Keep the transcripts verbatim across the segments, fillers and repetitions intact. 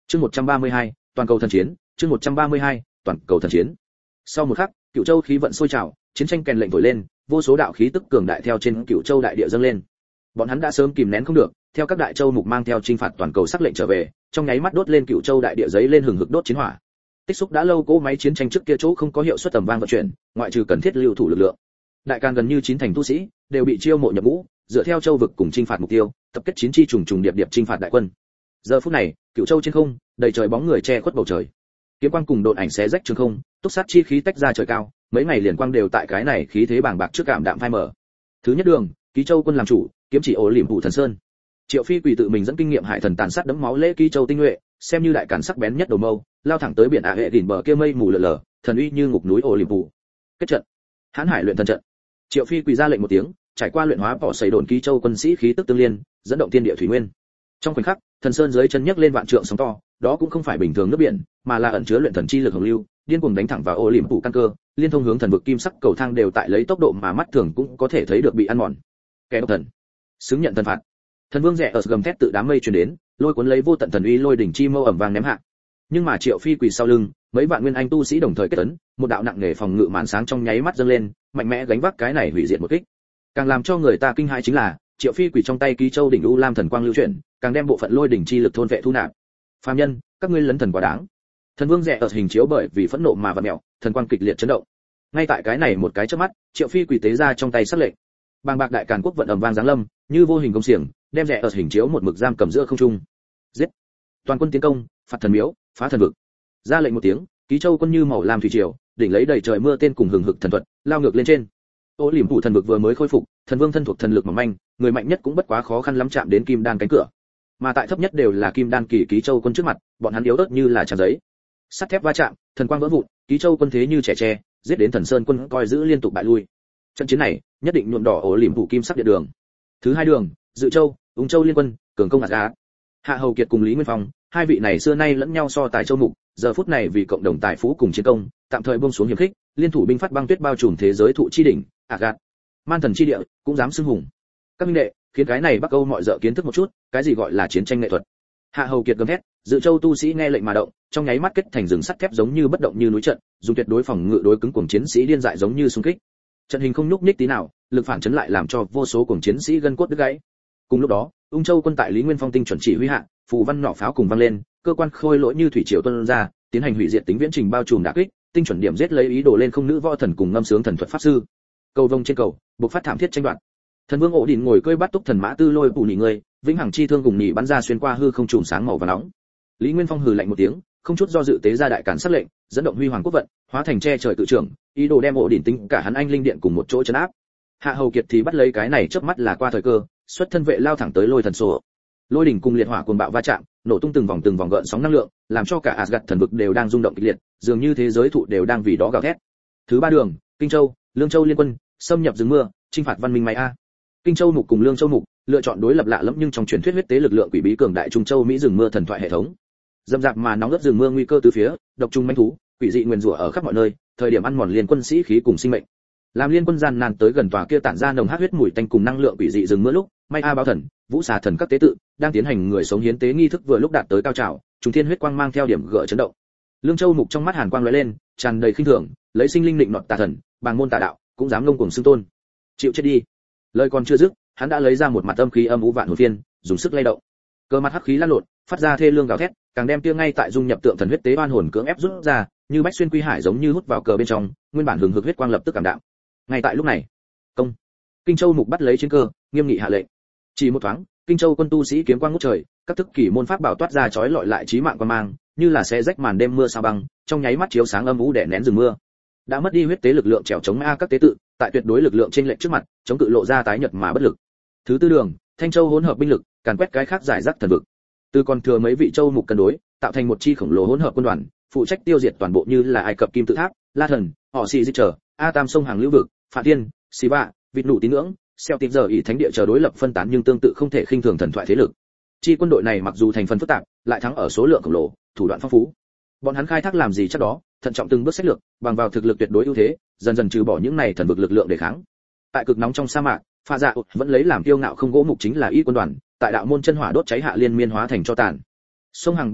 Chương một trăm ba mươi hai, toàn cầu thần chiến, chương một trăm ba mươi hai, toàn cầu thần chiến. Sau một khắc, Cửu Châu khí vận sôi trào, chiến tranh kèn lệnh thổi lên, vô số đạo khí tức cường đại theo trên Cửu Châu đại địa dâng lên. Bọn hắn đã sớm kìm nén không được, theo các đại châu mục mang theo chinh phạt toàn cầu sắc lệnh trở về, trong nháy mắt đốt lên Cửu Châu đại địa giấy lên hừng hực đốt chiến hỏa. Tích xúc đã lâu cỗ máy chiến tranh trước kia chỗ không có hiệu suất tầm vang vận chuyển, ngoại trừ cần thiết lưu thủ lực lượng. Đại Càn gần như chín thành tu sĩ đều bị chiêu mộ nhập ngũ, dựa theo châu vực cùng chinh phạt mục tiêu, tập kết chiến chi trùng trùng điệp điệp chinh phạt đại quân. Giờ phút này, Cửu Châu trên không, đầy trời bóng người che khuất bầu trời. Kiếm quang cùng độn ảnh xé rách trường không, túc sát chi khí tách ra trời cao, mấy ngày liền quang đều tại cái này khí thế bàng bạc trước cảm đạm phai mở. Thứ nhất đường, Ký Châu quân làm chủ, kiếm chỉ ổ liễm phủ thần sơn. Triệu Phi Quỳ tự mình dẫn kinh nghiệm hải thần tàn sát đẫm máu lễ Ký Châu tinh nhuệ, xem như đại càn sắc bén nhất đầu mâu, lao thẳng tới biển ả hệ đỉnh bờ kia mây mù lờ lờ, thần uy như ngục núi ổ liễm phủ. Kết trận. Hán Hải luyện thần trận. Triệu Phi Quỳ ra lệnh một tiếng, trải qua luyện hóa bỏ sấy đồn Ký Châu quân sĩ khí tức tương liên, dẫn động thiên địa thủy nguyên. Trong khoảnh khắc, thần sơn dưới chân nhấc lên vạn trượng sóng to, đó cũng không phải bình thường nước biển, mà là ẩn chứa luyện thần chi lực hồng lưu, điên cuồng đánh thẳng vào ô liễm phủ căn cơ, liên thông hướng thần vực kim sắc cầu thang đều tại lấy tốc độ mà mắt thường cũng có thể thấy được bị ăn mòn. Kẻ độc thần, xứng nhận thần phạt. Thần vương rẻ ở gầm thét tự đám mây truyền đến, lôi cuốn lấy vô tận thần uy lôi đỉnh chi mâu ẩm vàng ném hạ. Nhưng mà Triệu Phi Quỳ sau lưng, mấy vạn nguyên anh tu sĩ đồng thời kết ấn, một đạo nặng nề phòng ngự màn sáng trong nháy mắt dâng lên, mạnh mẽ gánh vác cái này hủy diệt một kích. Càng làm cho người ta kinh hãi chính là, Triệu Phi Quỳ trong tay Ký Châu đỉnh u lam thần quang lưu chuyển, càng đem bộ phận lôi đỉnh chi lực thôn vệ thu nạp. Phàm nhân, các ngươi lấn thần quá đáng. Thần vương rẻ ở hình chiếu bởi vì phẫn nộ mà vặn mèo, thần quang kịch liệt chấn động. Ngay tại cái này một cái chớp mắt, Triệu Phi Quỳ tế ra trong tay sắc lệnh. Bàng bạc đại càn quốc vận ầm vang giáng lâm, như vô hình công xiềng, đem rẻ ở hình chiếu một mực giam cầm giữa không trung. Giết! Toàn quân tiến công, phạt thần miếu, phá thần vực. Ra lệnh một tiếng, Ký Châu quân như màu lam thủy triều, đỉnh lấy đầy trời mưa tên cùng hừng hực thần thuật, lao ngược lên trên. Ô liễm phủ thần vực vừa mới khôi phục, thần vương thân thuộc thần lực mỏng manh, người mạnh nhất cũng bất quá khó khăn lắm chạm đến kim đan cánh cửa. Mà tại thấp nhất đều là kim đan kỳ Ký Châu quân trước mặt, bọn hắn yếu ớt như là trang giấy. Sắt thép va chạm, thần quang vỡ vụn, Ký Châu quân thế như trẻ tre, giết đến Thần Sơn quân coi giữ liên tục bại lui. Trận chiến này, nhất định nhuộm đỏ ổ liễm phủ kim sắc địa đường. Thứ hai đường, Dự Châu, Ung Châu liên quân, cường công ạt á. Hạ Hầu Kiệt cùng Lý Nguyên Phong, hai vị này xưa nay lẫn nhau so tài châu mục, giờ phút này vì cộng đồng tài phú cùng chiến công, tạm thời buông xuống hiểm khích, liên thủ binh phát băng tuyết bao trùm thế giới thụ chi đỉnh, Agat. Man thần chi địa, cũng dám xưng hùng. Các minh đệ, khiến cái này Bắc Âu mọi dợ kiến thức một chút, cái gì gọi là chiến tranh nghệ thuật. Hạ Hầu Kiệt gầm thét, Dự Châu tu sĩ nghe lệnh mà động, trong nháy mắt kết thành rừng sắt thép giống như bất động như núi trận, dùng tuyệt đối phòng ngự đối cứng cuồng chiến sĩ điên dại giống như xung kích. Trận hình không nhúc nhích tí nào, lực phản chấn lại làm cho vô số cuồng chiến sĩ gân cốt đứt gãy. Cùng lúc đó, Ung Châu quân tại Lý Nguyên Phong tinh chuẩn chỉ huy hạ, phù văn nỏ pháo cùng vang lên, cơ quan khôi lỗi như thủy triều tuôn ra, tiến hành hủy diệt tính viễn trình bao trùm đả kích, tinh chuẩn điểm giết lấy ý đồ lên không nữ võ thần cùng ngâm sướng thần thuật pháp sư. Cầu vông trên cầu, bộc phát thảm thiết tranh đoạt. Thần vương ổ đỉnh ngồi cưỡi bắt túc thần mã tư lôi bù nhị người, vĩnh hằng chi thương cùng nhị bắn ra xuyên qua hư không trùm sáng màu vàng nóng. Lý Nguyên Phong hừ lạnh một tiếng, không chút do dự tế ra đại cản sắc lệnh, dẫn động huy hoàng quốc vận, hóa thành che trời cự trưởng, ý đồ đem ổ đỉnh tính cả hắn anh linh điện cùng một chỗ trấn áp. Hạ Hầu Kiệt thì bắt lấy cái này chớp mắt là qua thời cơ, xuất thân vệ lao thẳng tới lôi thần sổ. Lôi đỉnh cùng liệt hỏa cuồng bạo va chạm, nổ tung từng vòng từng vòng gợn sóng năng lượng, làm cho cả Asgard thần vực đều đang rung động kịch liệt, dường như thế giới thụ đều đang vì đó gào thét. Thứ ba đường, Kinh Châu, Lương Châu liên quân, xâm nhập rừng mưa, chinh phạt văn minh máy a. Kinh Châu mục cùng Lương Châu mục, lựa chọn đối lập lạ lẫm nhưng trong truyền thuyết huyết tế lực lượng quỷ bí cường đại Trung Châu Mỹ rừng mưa thần thoại hệ thống. Dâm dạp mà nóng ướt rừng mưa nguy cơ từ phía, độc trùng manh thú, quỷ dị nguyên rủa ở khắp mọi nơi, thời điểm ăn mòn liên quân sĩ khí cùng sinh mệnh. Làm liên quân gian nan tới gần tòa kia tản ra nồng hắc huyết mùi tanh cùng năng lượng quỷ dị rừng mưa lúc, May A báo thần, Vũ xà thần các tế tự đang tiến hành người sống hiến tế nghi thức vừa lúc đạt tới cao trào, trùng thiên huyết quang mang theo điểm gỡ chấn động. Lương Châu mục trong mắt hàn quang lóe lên, tràn đầy khinh thường, lấy sinh linh định nọt tà thần, bàng môn tà đạo, cũng dám ngông cuồng xưng tôn. Chịu chết đi. Lời còn chưa dứt, hắn đã lấy ra một mặt âm khí âm u vạn hồn phiên, dùng sức lay động. Cơ mặt hắc khí lan lộn, phát ra thê lương gào thét, càng đem tia ngay tại dung nhập tượng thần huyết tế oan hồn cưỡng ép rút ra, như bách xuyên quy hải giống như hút vào cờ bên trong, nguyên bản hừng hực huyết quang lập tức cảm đạm. Ngay tại lúc này, công, Kinh Châu mục bắt lấy chiến cơ, nghiêm nghị hạ lệnh. Chỉ một thoáng, Kinh Châu quân tu sĩ kiếm quang ngút trời, các thức kỳ môn pháp bảo toát ra chói lọi lại chí mạng quan mang, như là xé rách màn đêm mưa sao băng, trong nháy mắt chiếu sáng âm u đè nén rừng mưa. Đã mất đi huyết tế lực lượng trèo chống a các tế tự, tại tuyệt đối lực lượng trên lệnh trước mặt, chống cự lộ ra tái nhợt mà bất lực. Thứ tư đường, Thanh Châu hỗn hợp binh lực, càn quét cái khác giải rác thần vực. Từ còn thừa mấy vị châu mục cân đối, tạo thành một chi khổng lồ hỗn hợp quân đoàn, phụ trách tiêu diệt toàn bộ như là Ai Cập kim tự tháp, La thần, họ xì di trở, A Tam sông hàng lưu vực, Phạt Thiên, Siva, vịt nụ tín ngưỡng, xeo tìm giờ ý thánh địa chờ đối lập phân tán nhưng tương tự không thể khinh thường thần thoại thế lực. Chi quân đội này mặc dù thành phần phức tạp, lại thắng ở số lượng khổng lồ, thủ đoạn phong phú. Bọn hắn khai thác làm gì chắc đó, thận trọng từng bước sách lược, bằng vào thực lực tuyệt đối ưu thế, dần dần trừ bỏ những này thần vực lực lượng để kháng. Tại cực nóng trong sa mạc, Pha Dạ vẫn lấy làm kiêu ngạo không gỗ mục chính là y quân đoàn, tại đạo môn chân hỏa đốt cháy hạ liên miên hóa thành cho tàn. Sông hàng bên bờ,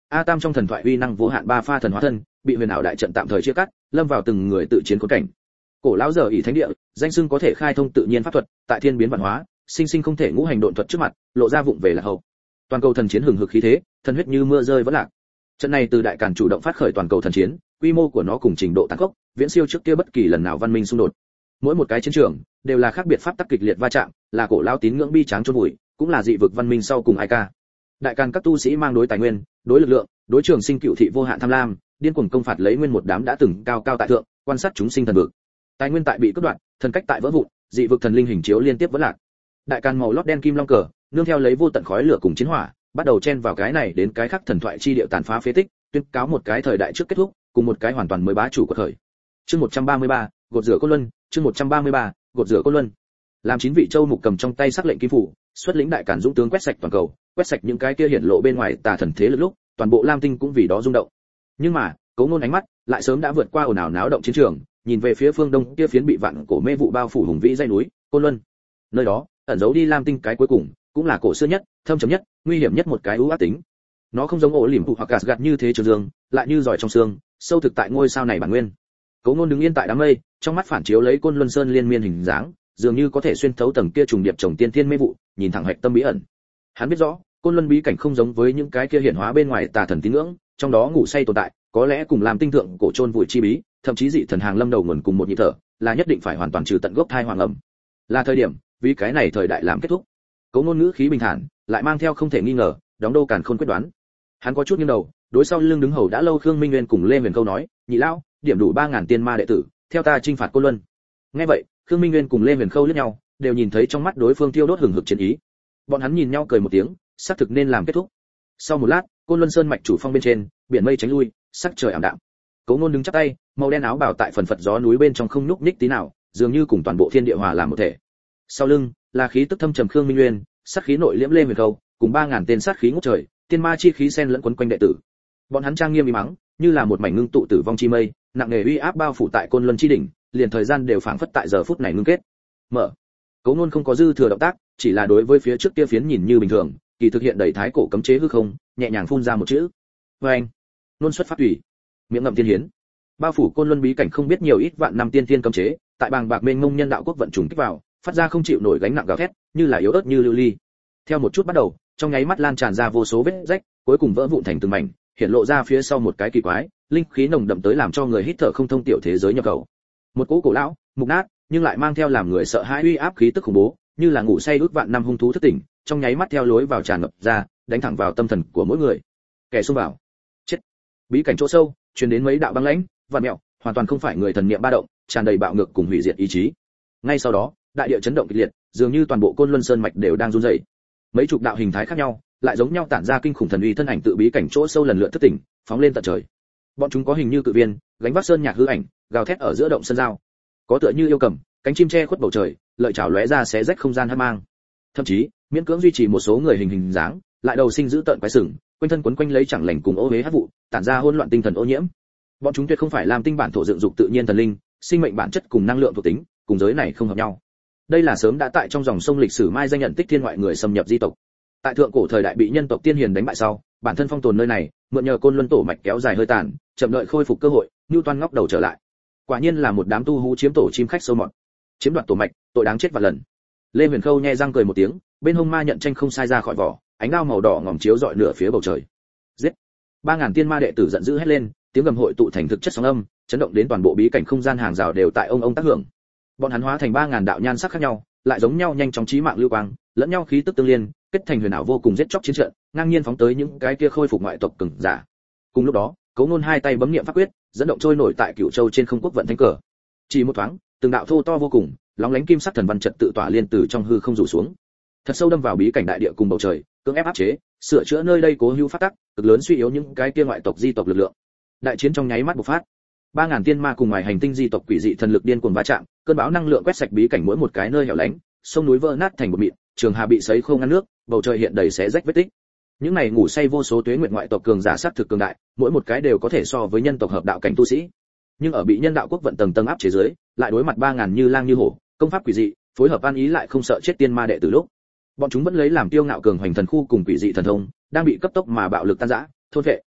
A Tam trong thần thoại uy năng vô hạn ba pha thần hóa thân, bị huyền ảo đại trận tạm thời chia cắt, lâm vào từng người tự chiến khốn cảnh. Cổ lão giờ ỷ thánh địa, danh xưng có thể khai thông tự nhiên pháp thuật, tại thiên biến vạn hóa, sinh sinh không thể ngũ hành độn thuật trước mặt, lộ ra vụng về là hậu. Toàn cầu thần chiến hừng hực khí thế, thần huyết như mưa rơi vẫn lạc. Trận này từ đại càn chủ động phát khởi toàn cầu thần chiến, quy mô của nó cùng trình độ tăng tốc, viễn siêu trước kia bất kỳ lần nào văn minh xung đột. Mỗi một cái chiến trường đều là khác biệt pháp tắc kịch liệt va chạm, là cổ lão tín ngưỡng bi tráng chôn vùi, cũng là dị vực văn minh sau cùng ai ca. Đại càn các tu sĩ mang đối tài nguyên, đối lực lượng, đối trường sinh cựu thị vô hạn tham lam, điên cuồng công phạt lấy nguyên một đám đã từng cao cao tại thượng, quan sát chúng sinh thần vực. Tài nguyên tại bị cắt đoạn, thần cách tại vỡ vụn, dị vực thần linh hình chiếu liên tiếp vỡ lạc. Đại càn màu lót đen kim long cờ, nương theo lấy vô tận khói lửa cùng chiến hỏa, bắt đầu chen vào cái này đến cái khác thần thoại chi địa tàn phá phế tích, tuyên cáo một cái thời đại trước kết thúc, cùng một cái hoàn toàn mới bá chủ của thời. Chương một trăm ba mươi ba, gột rửa Côn Luân, chương một trăm ba mươi ba, gột rửa Côn Luân. Làm chín vị châu mục cầm trong tay sắc lệnh kim phủ, xuất lĩnh đại càn dũng tướng quét sạch toàn cầu, quét sạch những cái kia hiển lộ bên ngoài tà thần thế lực lúc, toàn bộ Lam Tinh cũng vì đó rung động. Nhưng mà, Cố Ngôn ánh mắt lại sớm đã vượt qua ồn ào náo động chiến trường, nhìn về phía phương đông kia phiến bị vạn cổ mê vụ bao phủ hùng vĩ dãy núi, Côn Luân. Nơi đó, ẩn giấu đi Lam Tinh cái cuối cùng, cũng là cổ xưa nhất, thâm trầm nhất, nguy hiểm nhất một cái ưu ác tính. Nó không giống ổ liềm phụ hoặc gạt gạt như thế trường dương, lại như giỏi trong xương, sâu thực tại ngôi sao này bản nguyên. Cố Ngôn đứng yên tại đám mây, trong mắt phản chiếu lấy Côn Luân Sơn liên miên hình dáng, dường như có thể xuyên thấu tầng kia trùng điệp trồng tiên thiên mê vụ, nhìn thẳng hạch tâm bí ẩn. Hắn biết rõ, Côn Luân bí cảnh không giống với những cái kia hiển hóa bên ngoài tà thần tín ngưỡng, trong đó ngủ say tồn tại, có lẽ cùng làm tinh thượng cổ chôn vùi chi bí, thậm chí dị thần hàng lâm đầu nguồn cùng một nhịp thở, là nhất định phải hoàn toàn trừ tận gốc thai hoàng ẩm. Là thời điểm, vì cái này thời đại làm kết thúc. Cố Ngôn ngữ khí bình thản, lại mang theo không thể nghi ngờ, đóng đô càn khôn quyết đoán. Hắn có chút nghiêng đầu, đối sau lưng đứng hầu đã lâu Khương Minh Nguyên cùng Lê Huyền Câu nói, nhị lão, điểm đủ ba ngàn tiên ma đệ tử, theo ta chinh phạt Côn Luân. Nghe vậy, Khương Minh Nguyên cùng Lê Huyền Khâu liếc nhau, đều nhìn thấy trong mắt đối phương thiêu đốt hừng hực chiến ý. Bọn hắn nhìn nhau cười một tiếng, xác thực nên làm kết thúc. Sau một lát, Côn Luân Sơn mạch chủ phong bên trên, biển mây tránh lui, sắc trời ảm đạm. Cố Ngôn đứng chắp tay, màu đen áo bào tại phần phật gió núi bên trong không nhúc nhích tí nào, dường như cùng toàn bộ thiên địa hòa làm một thể. Sau lưng là khí tức thâm trầm Khương Minh Nguyên, sát khí nội liễm Lê Huyền Khâu, cùng ba ngàn tên sát khí ngút trời, tiên ma chi khí xen lẫn quấn quanh đệ tử. Bọn hắn trang nghiêm y mắng, như là một mảnh ngưng tụ tử vong chi mây, nặng nề uy áp bao phủ tại Côn Luân chi đỉnh, liền thời gian đều phảng phất tại giờ phút này ngưng kết. Mở. Cố Ngôn không có dư thừa động tác, chỉ là đối với phía trước kia phiến nhìn như bình thường, kỳ thực hiện đầy thái cổ cấm chế hư không, nhẹ nhàng phun ra một chữ. Oeng. Luân xuất pháp thủy. Miệng ngậm tiên hiến. Bao phủ Côn Luân bí cảnh không biết nhiều ít vạn năm tiên tiên cấm chế, tại bàng bạc mênh mông nhân đạo quốc vận trùng kích vào, phát ra không chịu nổi gánh nặng gào thét, như là yếu ớt như lưu ly. Theo một chút bắt đầu, trong nháy mắt lan tràn ra vô số vết rách, cuối cùng vỡ vụn thành từng mảnh, hiện lộ ra phía sau một cái kỳ quái, linh khí nồng đậm tới làm cho người hít thở không thông tiểu thế giới nhập khẩu. Một cỗ cổ lão, mục nát, nhưng lại mang theo làm người sợ hãi uy áp khí tức khủng bố, như là ngủ say ước vạn năm hung thú thức tỉnh, trong nháy mắt theo lối vào tràn ngập ra, đánh thẳng vào tâm thần của mỗi người. Kẻ xông vào, chết. Bí cảnh chỗ sâu, truyền đến mấy đạo băng lãnh, vạn mẹo, hoàn toàn không phải người thần niệm ba động, tràn đầy bạo ngược cùng hủy diệt ý chí. Ngay sau đó, đại địa chấn động kịch liệt, dường như toàn bộ Côn Luân Sơn mạch đều đang run rẩy. Mấy chục đạo hình thái khác nhau, lại giống nhau tản ra kinh khủng thần uy thân ảnh tự bí cảnh chỗ sâu lần lượt thức tỉnh, phóng lên tận trời. Bọn chúng có hình như cự viên, gánh vác sơn nhạc hư ảnh, gào thét ở giữa động sơn giao. Có tựa như yêu cầm, cánh chim che khuất bầu trời, lợi chảo lóe ra xé rách không gian hắc mang. Thậm chí, miễn cưỡng duy trì một số người hình hình dáng, lại đầu sinh giữ tợn quái sừng, quanh thân quấn quanh lấy chẳng lành cùng ô uế hắc vụ, tản ra hỗn loạn tinh thần ô nhiễm. Bọn chúng tuyệt không phải làm tinh bản thổ dựng dục tự nhiên thần linh, sinh mệnh bản chất cùng năng lượng thuộc tính, cùng giới này không hợp nhau. Đây là sớm đã tại trong dòng sông lịch sử mai danh nhận tích thiên ngoại người xâm nhập di tộc. Tại thượng cổ thời đại bị nhân tộc tiên hiền đánh bại sau, bản thân phong tồn nơi này, mượn nhờ Côn Luân tổ mạch kéo dài hơi tàn, chậm đợi khôi phục cơ hội, Nưu Toan ngóc đầu trở lại. Quả nhiên là một đám tu hú chiếm tổ chim khách sâu mọt, chiếm đoạt tổ mạch, tội đáng chết vạn lần. Lê Huyền Khâu nhe răng cười một tiếng, bên hông ma nhận tranh không sai ra khỏi vỏ, ánh đao màu đỏ ngòm chiếu rọi nửa phía bầu trời. Giết! Ba ngàn tiên ma đệ tử giận dữ hét lên, tiếng gầm hội tụ thành thực chất sóng âm, chấn động đến toàn bộ bí cảnh không gian hàng rào đều tại ông ông tác hưởng. Bọn hắn hóa thành ba ngàn đạo nhan sắc khác nhau, lại giống nhau nhanh chóng chí mạng lưu quang, lẫn nhau khí tức tương liên, kết thành huyền ảo vô cùng giết chóc chiến trận, ngang nhiên phóng tới những cái kia khôi phục ngoại tộc cường giả. Cùng lúc đó, Cố Ngôn hai tay bấm niệm pháp quyết, dẫn động trôi nổi tại Cửu Châu trên không quốc vận thánh cờ. Chỉ một thoáng, từng đạo thô to vô cùng, lóng lánh kim sắc thần văn trận tự tỏa liên từ trong hư không rủ xuống, thật sâu đâm vào bí cảnh đại địa cùng bầu trời, cưỡng ép áp chế, sửa chữa nơi đây cố hữu phát tắc, cực lớn suy yếu những cái kia ngoại tộc di tộc lực lượng. Đại chiến trong nháy mắt bộc phát. Ba ngàn tiên ma cùng ngoài hành tinh di tộc quỷ dị thần lực điên cuồng va chạm, cơn bão năng lượng quét sạch bí cảnh mỗi một cái nơi hẻo lánh, sông núi vỡ nát thành một mịn, trường hà bị sấy khô ngăn nước, bầu trời hiện đầy xé rách vết tích. Những này ngủ say vô số tuế nguyệt ngoại tộc cường giả sát thực cường đại, mỗi một cái đều có thể so với nhân tộc hợp đạo cảnh tu sĩ. Nhưng ở bị nhân đạo quốc vận tầng tầng áp chế dưới, lại đối mặt ba ngàn như lang như hổ, công pháp quỷ dị, phối hợp an ý lại không sợ chết tiên ma đệ tử lúc. Bọn chúng vẫn lấy làm tiêu ngạo cường hoành thần khu cùng quỷ dị thần thông, đang bị cấp tốc mà bạo lực tan rã, thôn vệ.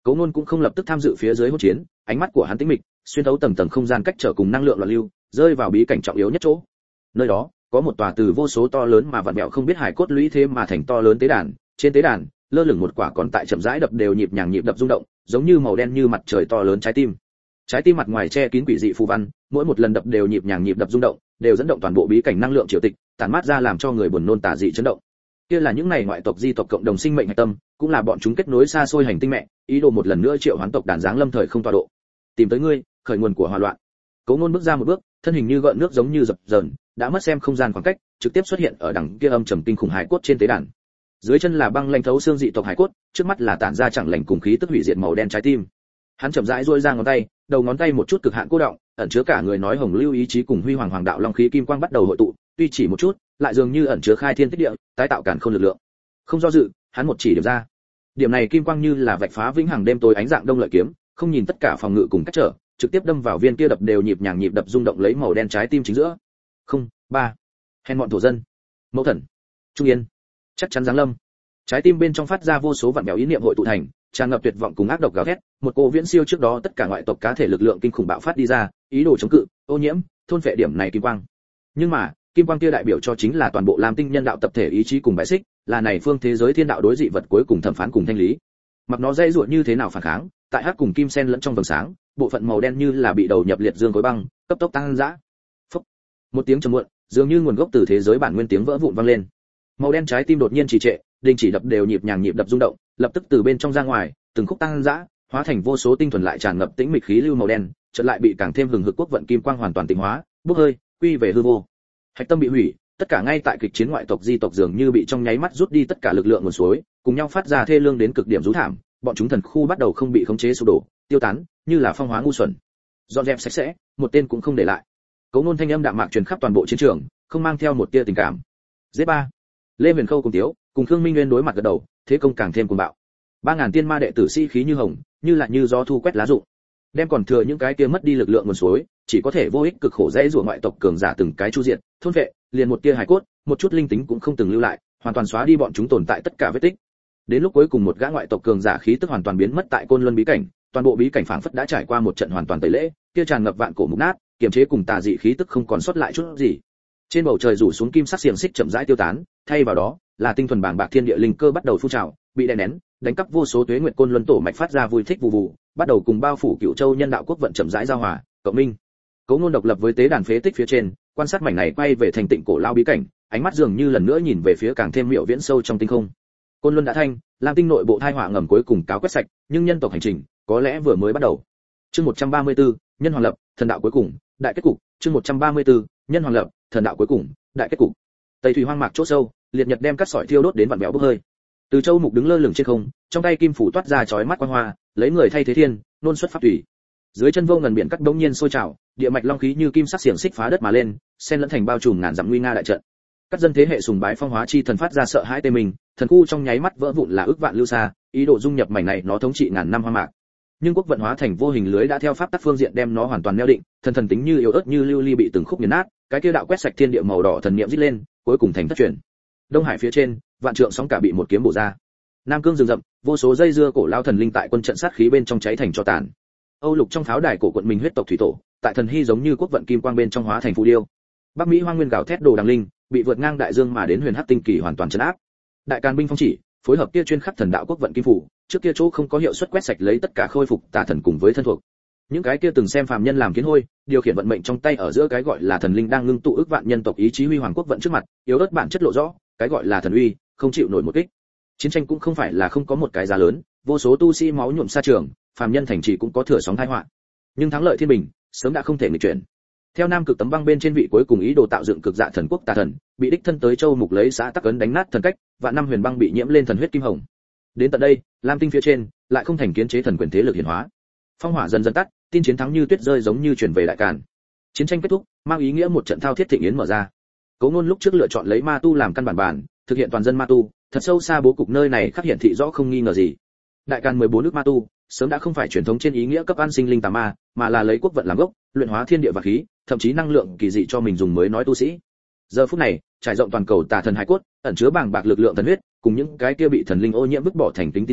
Cố Nôn cũng không lập tức tham dự phía dưới hỗn chiến, ánh mắt của hắn tĩnh mịch, xuyên thấu tầng tầng không gian cách trở cùng năng lượng loạn lưu, rơi vào bí cảnh trọng yếu nhất chỗ. Nơi đó có một tòa từ vô số to lớn mà vặn vẹo không biết hải cốt lũy thế mà thành to lớn tế đàn, trên tế đàn lơ lửng một quả còn tại chậm rãi đập đều nhịp nhàng nhịp đập rung động, giống như màu đen như mặt trời to lớn trái tim. Trái tim mặt ngoài che kín quỷ dị phù văn, mỗi một lần đập đều nhịp nhàng nhịp đập rung động, đều dẫn động toàn bộ bí cảnh năng lượng triều tịch, tản mát ra làm cho người buồn nôn tà dị chấn động. Kia là những này ngoại tộc di tộc cộng đồng sinh mệnh hạch tâm, cũng là bọn chúng kết nối xa xôi hành tinh mẹ, ý đồ một lần nữa triệu hoán tộc đàn giáng lâm thời không tọa độ. Tìm tới ngươi, khởi nguồn của hòa loạn. Cố Nôn bước ra một bước, thân hình như gợn nước giống như dập dờn, đã mất xem không gian khoảng cách, trực tiếp xuất hiện ở đằng kia âm trầm kinh khủng hải cốt trên tế đàn. Dưới chân là băng lanh thấu xương dị tộc hải cốt, trước mắt là tản ra chẳng lành cùng khí tức hủy diệt màu đen trái tim. Hắn chậm rãi duỗi ra ngón tay, đầu ngón tay một chút cực hạn cô động, ẩn chứa cả người nói hồng lưu ý chí cùng huy hoàng hoàng đạo long khí kim quang bắt đầu hội tụ, tuy chỉ một chút, lại dường như ẩn chứa khai thiên tích địa, tái tạo càn khôn lực lượng. Không do dự, hắn một chỉ điểm ra. Điểm này kim quang như là vạch phá vĩnh hằng đêm tối ánh dạng đông lợi kiếm, không nhìn tất cả phòng ngự cùng cách trở, trực tiếp đâm vào viên kia đập đều nhịp nhàng nhịp đập rung động lấy màu đen trái tim chính giữa. Không, ba. Hèn mọn thổ dân. Mẫu thần. Trung yên. Chắc chắn giáng lâm. Trái tim bên trong phát ra vô số vạn bèo ý niệm hội tụ thành, tràn ngập tuyệt vọng cùng ác độc gào thét, một cô viễn siêu trước đó tất cả ngoại tộc cá thể lực lượng kinh khủng bạo phát đi ra, ý đồ chống cự, ô nhiễm, thôn phệ điểm này kim quang. Nhưng mà, kim quang kia đại biểu cho chính là toàn bộ Lam Tinh nhân đạo tập thể ý chí cùng bãi xích, là này phương thế giới thiên đạo đối dị vật cuối cùng thẩm phán cùng thanh lý. Mặc nó dây ruột như thế nào phản kháng, tại hắc cùng kim sen lẫn trong vầng sáng, bộ phận màu đen như là bị đầu nhập liệt dương khối băng, cấp tốc tăng dã. Phốc. Một tiếng trầm muộn, dường như nguồn gốc từ thế giới bản nguyên tiếng vỡ vụn vang lên. Màu đen trái tim đột nhiên trì trệ, đình chỉ đập đều nhịp nhàng nhịp đập rung động, lập tức từ bên trong ra ngoài, từng khúc tăng dã, hóa thành vô số tinh thuần lại tràn ngập tĩnh mịch khí lưu màu đen, chợt lại bị càng thêm hừng hực quốc vận kim quang hoàn toàn tịnh hóa, bốc hơi, quy về hư vô. Hạch tâm bị hủy, tất cả ngay tại kịch chiến ngoại tộc di tộc dường như bị trong nháy mắt rút đi tất cả lực lượng nguồn suối, cùng nhau phát ra thê lương đến cực điểm rú thảm, bọn chúng thần khu bắt đầu không bị khống chế sụp đổ, tiêu tán, như là phong hóa ngu xuẩn. Dọn dẹp sạch sẽ, một tên cũng không để lại. Cố Nôn thanh âm đạm mạc truyền khắp toàn bộ chiến trường, không mang theo một tia tình cảm. Giết ba. Lê Huyền Khâu cùng Tiếu, cùng Khương Minh Nguyên đối mặt gật đầu, thế công càng thêm cuồng bạo. Ba ngàn tiên ma đệ tử sĩ khí như hồng, như là như gió thu quét lá rụng. Đem còn thừa những cái kia mất đi lực lượng nguồn suối, chỉ có thể vô ích cực khổ dễ rủa ngoại tộc cường giả từng cái chu diện, thôn vệ, liền một tia hài cốt, một chút linh tính cũng không từng lưu lại, hoàn toàn xóa đi bọn chúng tồn tại tất cả vết tích. Đến lúc cuối cùng một gã ngoại tộc cường giả khí tức hoàn toàn biến mất tại Côn Luân bí cảnh, toàn bộ bí cảnh phảng phất đã trải qua một trận hoàn toàn tẩy lễ, kia tràn ngập vạn cổ mục nát, kiềm chế cùng tà dị khí tức không còn sót lại chút gì. Trên bầu trời rủ xuống kim sắc xiềng xích chậm rãi tiêu tán, thay vào đó là tinh thuần bàng bạc thiên địa linh cơ bắt đầu phun trào, bị đè nén, đánh cắp vô số tuế nguyệt Côn Luân tổ mạch phát ra vui thích vù vù, bắt đầu cùng bao phủ Cửu Châu nhân đạo quốc vận chậm rãi giao hòa, cộng minh. Cố Nôn độc lập với tế đàn phế tích phía trên, quan sát mảnh này quay về thành tịnh cổ lao bí cảnh, ánh mắt dường như lần nữa nhìn về phía càng thêm miệu viễn sâu trong tinh không. Côn Luân đã thanh, Lam Tinh nội bộ thai họa ngầm cuối cùng cáo quét sạch, nhưng nhân tộc hành trình có lẽ vừa mới bắt đầu. Chương một trăm ba mươi tư, nhân hoàng lập, thần đạo cuối cùng, đại kết cục. Chương một trăm ba mươi tư, nhân hoàng lập, thần đạo cuối cùng, đại kết cục. Tây thủy hoang mạc chỗ sâu, liệt nhật đem cắt sỏi thiêu đốt đến vặn vẹo bốc hơi. Từ Châu Mục đứng lơ lửng trên không, trong tay kim phủ toát ra chói mắt quang hoa, lấy người thay thế thiên, nôn xuất pháp thủy. Dưới chân vô ngần biển cắt đống nhiên sôi trào, địa mạch long khí như kim sắc xiềng xích phá đất mà lên, xen lẫn thành bao trùm ngàn dặm nguy nga đại trận. Các dân thế hệ sùng bái phong hóa chi thần phát ra sợ hãi tê mình, thần khu trong nháy mắt vỡ vụn là ước vạn lưu xa, ý đồ dung nhập mảnh này nó thống trị ngàn năm hoang mạc. Nhưng quốc vận hóa thành vô hình lưới đã theo pháp tắc phương diện đem nó hoàn toàn neo định, thần thần tính như yếu ớt như lưu ly bị từng khúc nghiền nát, cái kia đạo quét sạch thiên địa màu đỏ thần niệm rít lên, cuối cùng thành thất truyền. Đông Hải phía trên, vạn trượng sóng cả bị một kiếm bổ ra. Nam cương rừng rậm, vô số dây dưa cổ lao thần linh tại quân trận sát khí bên trong cháy thành tro tàn. Âu lục trong pháo đài cổ quận mình huyết tộc thủy tổ, tại thần hy giống như quốc vận kim quang bên trong hóa thành phù điêu. Bắc Mỹ hoang nguyên gào thét đồ đằng linh, bị vượt ngang đại dương mà đến huyền hắc tinh kỳ hoàn toàn trấn áp. Đại Càn binh phong chỉ, phối hợp kia chuyên khắc thần đạo quốc vận kim phủ, trước kia chỗ không có hiệu suất quét sạch lấy tất cả khôi phục tà thần cùng với thân thuộc. Những cái kia từng xem phàm nhân làm kiến hôi, điều khiển vận mệnh trong tay ở giữa cái gọi là thần linh đang ngưng tụ ức vạn nhân tộc ý chí huy hoàng quốc vận trước mặt, yếu ớt bản chất lộ rõ, cái gọi là thần uy, không chịu nổi một kích. Chiến tranh cũng không phải là không có một cái giá lớn, vô số tu sĩ máu nhuộm sa trường, phàm nhân thành trì cũng có thừa sóng tai họa. Nhưng thắng lợi thiên bình, sớm đã không thể nghịch chuyển. Theo Nam Cực tấm băng bên trên vị cuối cùng ý đồ tạo dựng cực dạ thần quốc tà thần, bị đích thân tới Châu Mục lấy xã tắc ấn đánh nát thần cách, và năm huyền băng bị nhiễm lên thần huyết kim hồng. Đến tận đây, Lam Tinh phía trên lại không thành kiến chế thần quyền thế lực hiển hóa. Phong hỏa dần dần tắt, tin chiến thắng như tuyết rơi giống như truyền về Đại Càn. Chiến tranh kết thúc, mang ý nghĩa một trận thao thiết thịnh yến mở ra. Cố Nôn lúc trước lựa chọn lấy ma tu làm căn bản bản, thực hiện toàn dân ma tu, thật sâu xa bố cục nơi này khắc hiện thị rõ không nghi ngờ gì. Đại Càn mười bốn nước ma tu, sớm đã không phải truyền thống trên ý nghĩa cấp an sinh linh tà ma, mà là lấy quốc vận làm gốc, luyện hóa thiên địa và khí, thậm chí năng lượng kỳ dị cho mình dùng mới nói tu sĩ. Giờ phút này, trải rộng toàn cầu tà thần hải cốt, ẩn chứa bàng bạc lực lượng thần huyết, cùng những cái kia bị thần linh ô nhiễm vứt bỏ thành tính tín đồ,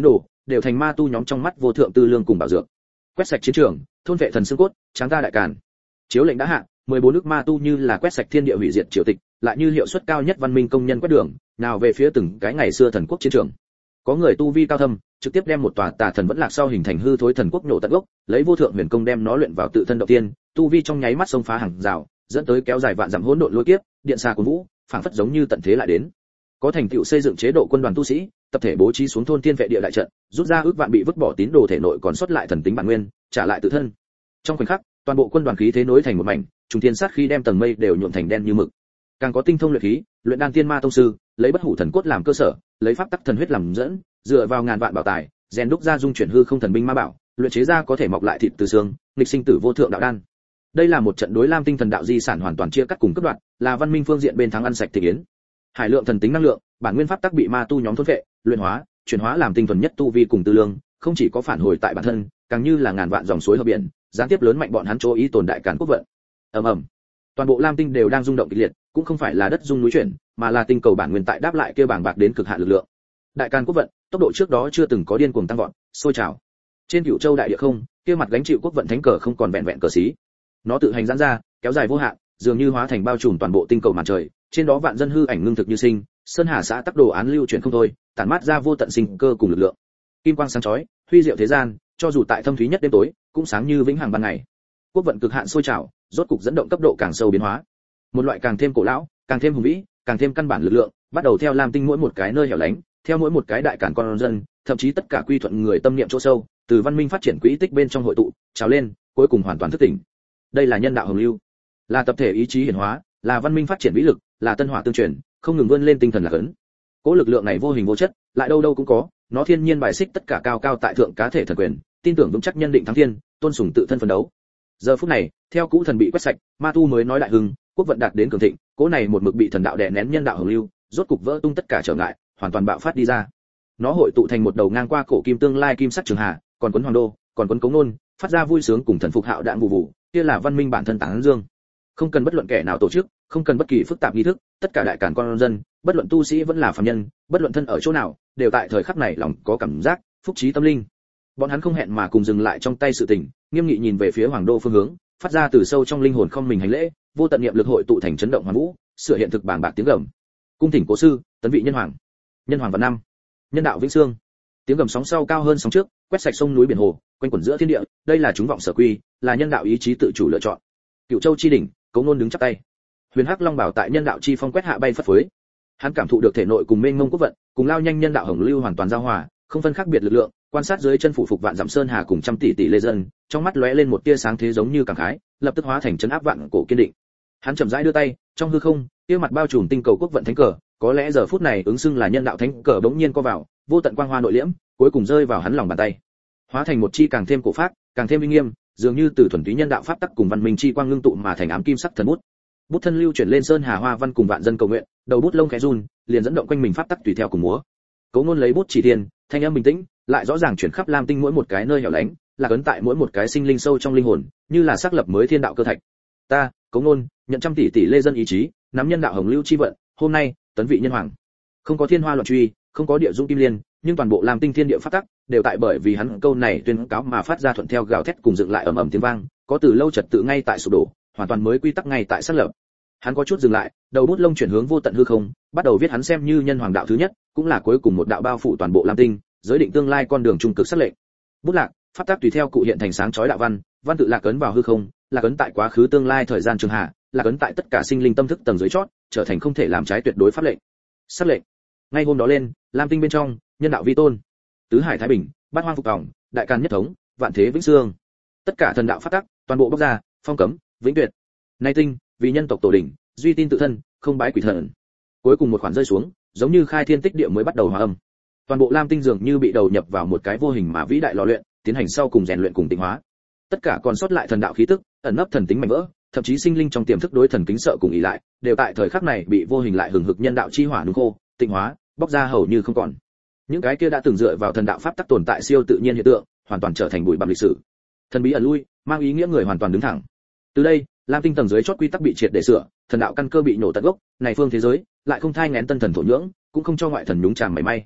đều thành ma tu nhóm trong mắt vô thượng tư lương cùng bảo dược. Quét sạch chiến trường, thôn vệ thần xương cốt, tráng ta đại càn. Chiếu lệnh đã hạ, mười bốn nước ma tu như là quét sạch thiên địa hủy diệt triều tịch, lại như hiệu suất cao nhất văn minh công nhân quét đường, nào về phía từng cái ngày xưa thần quốc chiến trường. Có người tu vi cao thâm, trực tiếp đem một tòa tà thần vẫn lạc sau hình thành hư thối thần quốc nổ tận gốc, lấy vô thượng huyền công đem nó luyện vào tự thân động tiên, tu vi trong nháy mắt xông phá hàng rào, dẫn tới kéo dài vạn dặm hỗn độn lôi kiếp, điện xà cuồn vũ, phảng phất giống như tận thế lại đến. Có thành tựu xây dựng chế độ quân đoàn tu sĩ, tập thể bố trí xuống thôn thiên vệ địa đại trận, rút ra ước vạn bị vứt bỏ tín đồ thể nội còn sót lại thần tính bản nguyên, trả lại tự thân. Trong khoảnh khắc, toàn bộ quân đoàn khí thế nối thành một mảnh, trùng thiên sát khí đem tầng mây đều nhuộm thành đen như mực. Càng có tinh thông luyện khí, luyện đan tiên ma tông sư, lấy bất hủ thần cốt làm cơ sở, lấy pháp tắc thần huyết làm dẫn, dựa vào ngàn vạn bảo tài, rèn đúc ra dung chuyển hư không thần binh ma bảo, luyện chế ra có thể mọc lại thịt từ xương, nghịch sinh tử vô thượng đạo đan. Đây là một trận đối Lam Tinh thần đạo di sản hoàn toàn chia cắt cùng cấp đoạn, là văn minh phương diện bên thắng ăn sạch thị yến. Hải lượng thần tính năng lượng, bản nguyên pháp tắc bị ma tu nhóm thôn vệ, luyện hóa, chuyển hóa làm tinh thuần nhất tu vi cùng tư lương, không chỉ có phản hồi tại bản thân, càng như là ngàn vạn dòng suối hợp biển, gián tiếp lớn mạnh bọn hắn chỗ ý tồn đại càn quốc vận. Ầm ầm. Toàn bộ Lam Tinh đều đang rung động kịch liệt, cũng không phải là đất rung núi chuyển, mà là tinh cầu bản nguyên tại đáp lại kia bàng bạc đến cực hạn lực lượng. Đại càn quốc vận, tốc độ trước đó chưa từng có điên cuồng tăng vọt, sôi trào. Trên Cửu Châu đại địa không, kia mặt gánh chịu quốc vận thánh cờ không còn vẹn vẹn cờ xí. Nó tự hành giãn ra, kéo dài vô hạn, dường như hóa thành bao trùm toàn bộ tinh cầu màn trời, trên đó vạn dân hư ảnh ngưng thực như sinh, sơn hà xã tắc đồ án lưu truyền không thôi, tản mát ra vô tận sinh cơ cùng lực lượng. Kim quang sáng chói, huy diệu thế gian, cho dù tại thâm thúy nhất đêm tối, cũng sáng như vĩnh hằng ban ngày. Quốc vận cực hạn sôi trào, rốt cục dẫn động cấp độ càng sâu biến hóa. Một loại càng thêm cổ lão, càng thêm hùng vĩ, càng thêm căn bản lực lượng, bắt đầu theo Lam Tinh mỗi một cái nơi hẻo lánh, theo mỗi một cái đại càn con dân, thậm chí tất cả quy thuận người tâm niệm chỗ sâu, từ văn minh phát triển quỹ tích bên trong hội tụ, trào lên, cuối cùng hoàn toàn thức tỉnh. Đây là nhân đạo hồng lưu, là tập thể ý chí hiển hóa, là văn minh phát triển vĩ lực, là tân hỏa tương truyền, không ngừng vươn lên tinh thần là cấn. Cố lực lượng này vô hình vô chất, lại đâu đâu cũng có, nó thiên nhiên bài xích tất cả cao cao tại thượng cá thể thần quyền, tin tưởng vững chắc nhân định thắng thiên, tôn sùng tự thân phấn đấu. Giờ phút này, theo cũ thần bị quét sạch, ma tu mới nói đại hưng, quốc vận đạt đến cường thịnh, cố này một mực bị thần đạo đè nén nhân đạo hồng lưu, rốt cục vỡ tung tất cả trở ngại, hoàn toàn bạo phát đi ra. Nó hội tụ thành một đầu ngang qua cổ kim tương lai kim sắc trường hà, còn quấn hoàng đô, còn quấn cống nôn, phát ra vui sướng cùng thần phục hạo đạn vụ vụ, kia là văn minh bản thân tán dương. Không cần bất luận kẻ nào tổ chức, không cần bất kỳ phức tạp nghi thức, tất cả đại càn con dân, bất luận tu sĩ vẫn là phàm nhân, bất luận thân ở chỗ nào, đều tại thời khắc này lòng có cảm giác phúc trí tâm linh. Bọn hắn không hẹn mà cùng dừng lại trong tay sự tình, nghiêm nghị nhìn về phía hoàng đô phương hướng, phát ra từ sâu trong linh hồn không mình hành lễ, vô tận niệm lực hội tụ thành chấn động hoàn vũ, sửa hiện thực bàng bạc tiếng gầm. Cung thỉnh cố sư, tấn vị nhân hoàng. Nhân hoàng vạn năm. Nhân đạo vĩnh xương. Tiếng gầm sóng sau cao hơn sóng trước, quét sạch sông núi biển hồ, quanh quẩn giữa thiên địa, đây là chúng vọng sở quy, là nhân đạo ý chí tự chủ lựa chọn. Cửu Châu chi đỉnh, Cấu Nôn đứng chắp tay. Huyền Hắc Long bảo tại nhân đạo chi phong quét hạ bay phất phới. Hắn cảm thụ được thể nội cùng mênh mông quốc vận, cùng lao nhanh nhân đạo hồng lưu hoàn toàn giao hòa, không phân khác biệt lực lượng, quan sát dưới chân phủ phục vạn dặm sơn hà cùng trăm tỷ tỷ lê dân, trong mắt lóe lên một tia sáng thế giống như cảm khái, lập tức hóa thành chấn áp vạn cổ kiên định. Hắn chậm rãi đưa tay, trong hư không, kia mặt bao trùm tinh cầu quốc vận thánh cờ, có lẽ giờ phút này ứng xưng là nhân đạo thánh cờ bỗng nhiên co vào, vô tận quang hoa nội liễm, cuối cùng rơi vào hắn lòng bàn tay. Hóa thành một chi càng thêm cổ phác, càng thêm uy nghiêm, dường như từ thuần túy nhân đạo pháp tắc cùng văn minh chi quang ngưng tụ mà thành ám kim sắc thần bút. Bút thân lưu chuyển lên sơn hà hoa văn cùng vạn dân cầu nguyện, đầu bút lông khẽ run, liền dẫn động quanh mình pháp tắc tùy theo cùng múa. Cấu Ngôn lấy bút chỉ tiền, thanh âm bình tĩnh, lại rõ ràng chuyển khắp Lam Tinh mỗi một cái nơi hẻo lánh, là ấn tại mỗi một cái sinh linh sâu trong linh hồn, như là xác lập mới thiên đạo cơ thạch. Ta, Cấu Ngôn, nhận trăm tỷ tỷ lê dân ý chí, nắm nhân đạo hồng lưu chi vận, hôm nay, tấn vị nhân hoàng. Không có thiên hoa loạn truy, không có địa dung kim liên, nhưng toàn bộ Lam Tinh thiên địa pháp tắc đều tại bởi vì hắn câu này tuyên cáo mà phát ra thuận theo gào thét cùng dựng lại ầm ầm tiếng vang, có từ lâu trật tự ngay tại sụp đổ, hoàn toàn mới quy tắc ngay tại xác lập. Hắn có chút dừng lại, đầu bút lông chuyển hướng vô tận hư không, bắt đầu viết hắn xem như nhân hoàng đạo thứ nhất, cũng là cuối cùng một đạo bao phủ toàn bộ Lam Tinh, giới định tương lai con đường trung cực sắc lệnh. Bút lạc, pháp tắc tùy theo cụ hiện thành sáng chói đạo văn, văn tự lạc ấn vào hư không, lạc ấn tại quá khứ tương lai thời gian trường hạ, lạc ấn tại tất cả sinh linh tâm thức tầng dưới chót, trở thành không thể làm trái tuyệt đối pháp lệnh. Sắc lệnh. Ngay hôm đó lên, Lam Tinh bên trong, nhân đạo vi tôn, tứ hải thái bình, bát hoang phục tòng, đại càn nhất thống, vạn thế vĩnh xương. Tất cả thần đạo pháp tắc, toàn bộ bốc ra, phong cấm, vĩnh tuyệt. Nay tinh, vì nhân tộc tổ đỉnh, duy tin tự thân, không bái quỷ thần. Cuối cùng một khoản rơi xuống, giống như khai thiên tích địa mới bắt đầu hòa âm. Toàn bộ Lam Tinh dường như bị đầu nhập vào một cái vô hình mà vĩ đại lò luyện, tiến hành sau cùng rèn luyện cùng tịnh hóa. Tất cả còn sót lại thần đạo khí tức, ẩn nấp thần tính mảnh vỡ, thậm chí sinh linh trong tiềm thức đối thần kính sợ cùng ý lại, đều tại thời khắc này bị vô hình lại hừng hực nhân đạo chi hỏa nung khô, tịnh hóa, bóc ra hầu như không còn. Những cái kia đã từng dựa vào thần đạo pháp tắc tồn tại siêu tự nhiên hiện tượng, hoàn toàn trở thành bụi bặm lịch sử. Thần bí ẩn lui, mang ý nghĩa người hoàn toàn đứng thẳng. Từ đây, Lam Tinh tầng dưới chót quy tắc bị triệt để sửa, thần đạo căn cơ bị nổ tận gốc, này phương thế giới lại không thai nghén tân thần thổ nhưỡng, cũng không cho ngoại thần nhúng chàm mảy may.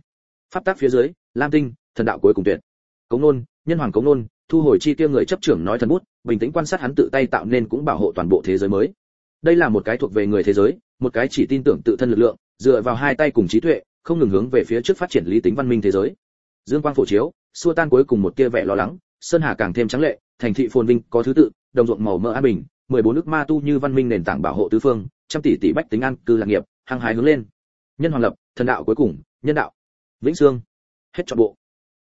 Pháp tắc phía dưới, lam tinh, thần đạo cuối cùng tuyệt. Cống Nôn, nhân hoàng Cống Nôn, thu hồi chi tiêu người chấp trưởng nói thần bút, bình tĩnh quan sát hắn tự tay tạo nên cũng bảo hộ toàn bộ thế giới mới. Đây là một cái thuộc về người thế giới, một cái chỉ tin tưởng tự thân lực lượng, dựa vào hai tay cùng trí tuệ, không ngừng hướng về phía trước phát triển lý tính văn minh thế giới. Dương quang phổ chiếu, xua tan cuối cùng một tia vẻ lo lắng, sơn hà càng thêm trắng lệ, thành thị phồn vinh có thứ tự, đồng ruộng màu mỡ an bình, mười bốn nước ma tu như văn minh nền tảng bảo hộ tứ phương, trăm tỷ tỷ bách tính an cư lạc nghiệp, hăng hái hướng lên. Nhân hoàng lập, thần đạo cuối cùng, nhân đạo. Vĩnh Sương. Hết trọn bộ.